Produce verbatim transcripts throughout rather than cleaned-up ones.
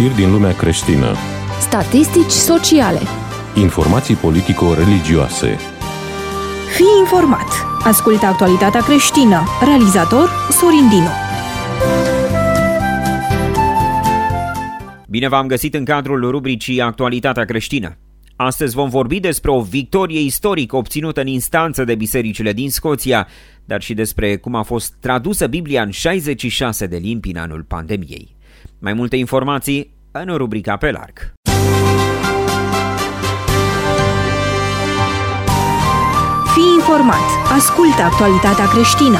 Știri din lumea creștină. Statistici sociale. Informații politico-religioase. Fii informat. Ascultă actualitatea creștină. Realizator Sorin Dinu. Bine v-am găsit în cadrul rubricii Actualitatea creștină. Astăzi vom vorbi despre o victorie istorică obținută în instanță de bisericile din Scoția, dar și despre cum a fost tradusă Biblia în șaizeci și șase de limbi în anul pandemiei. Mai multe informații în rubrica pe larg. Fii informat. Ascultă actualitatea creștină.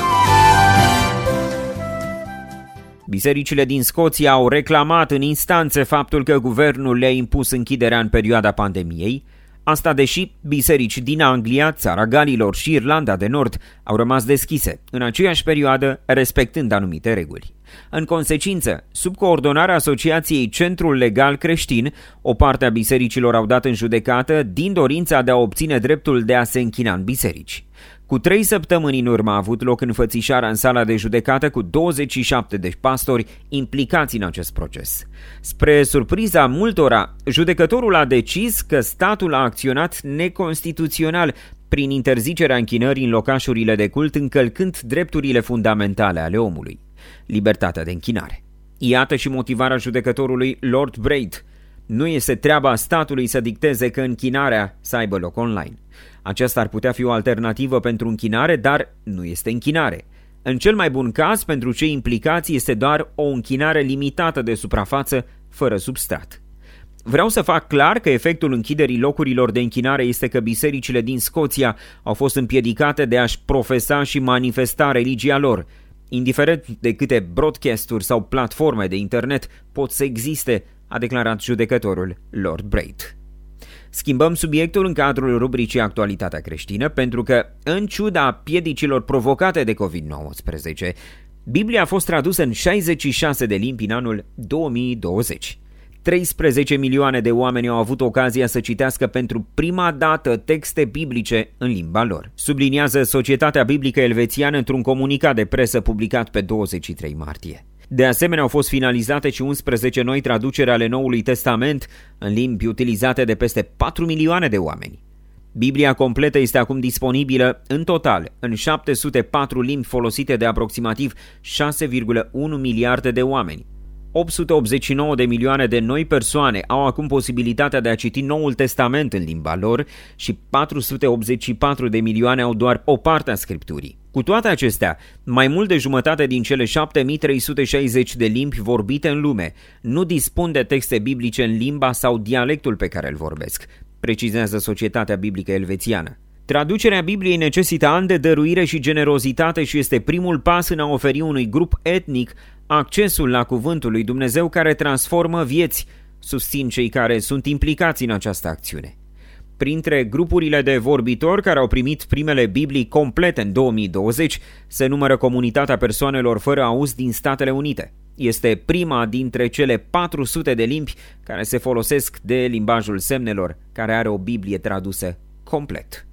Bisericile din Scoția au reclamat în instanțe faptul că guvernul le-a impus închiderea în perioada pandemiei, asta deși biserici din Anglia, Țara Galilor și Irlanda de Nord au rămas deschise în aceeași perioadă, respectând anumite reguli. În consecință, sub coordonarea Asociației Centrul Legal Creștin, o parte a bisericilor au dat în judecată din dorința de a obține dreptul de a se închina în biserici. Cu trei săptămâni în urmă a avut loc înfățișarea în sala de judecată cu douăzeci și șapte de pastori implicați în acest proces. Spre surpriza multora, judecătorul a decis că statul a acționat neconstituțional prin interzicerea închinării în locașurile de cult, încălcând drepturile fundamentale ale omului, libertatea de închinare. Iată și motivarea judecătorului Lord Braid. Nu este treaba statului să dicteze că închinarea să aibă loc online. Aceasta ar putea fi o alternativă pentru închinare, dar nu este închinare. În cel mai bun caz, pentru cei implicați, este doar o închinare limitată de suprafață, fără substrat. Vreau să fac clar că efectul închiderii locurilor de închinare este că bisericile din Scoția au fost împiedicate de a-și profesa și manifesta religia lor, indiferent de câte broadcasturi sau platforme de internet pot să existe, a declarat judecătorul Lord Braid. Schimbăm subiectul în cadrul rubricii Actualitatea creștină, pentru că, în ciuda piedicilor provocate de covid nouăsprezece, Biblia a fost tradusă în șaizeci și șase de limbi în anul două mii douăzeci. treisprezece milioane de oameni au avut ocazia să citească pentru prima dată texte biblice în limba lor, subliniază Societatea Biblică Elvețiană într-un comunicat de presă publicat pe douăzeci și trei martie. De asemenea, au fost finalizate și unsprezece noi traduceri ale Noului Testament în limbi utilizate de peste patru milioane de oameni. Biblia completă este acum disponibilă în total în șapte sute patru limbi folosite de aproximativ șase virgulă unu miliarde de oameni. opt sute optzeci și nouă de milioane de noi persoane au acum posibilitatea de a citi Noul Testament în limba lor și patru sute optzeci și patru de milioane au doar o parte a Scripturii. Cu toate acestea, mai mult de jumătate din cele șapte mii trei sute șaizeci de limbi vorbite în lume nu dispun de texte biblice în limba sau dialectul pe care îl vorbesc, precizează Societatea Biblică Elvețiană. Traducerea Bibliei necesită ani de dăruire și generozitate și este primul pas în a oferi unui grup etnic accesul la cuvântul lui Dumnezeu care transformă vieți, susțin cei care sunt implicați în această acțiune. Printre grupurile de vorbitori care au primit primele Biblii complete în două mii douăzeci se numără Comunitatea Persoanelor Fără Auz din Statele Unite. Este prima dintre cele patru sute de limbi care se folosesc de limbajul semnelor, care are o Biblie tradusă complet.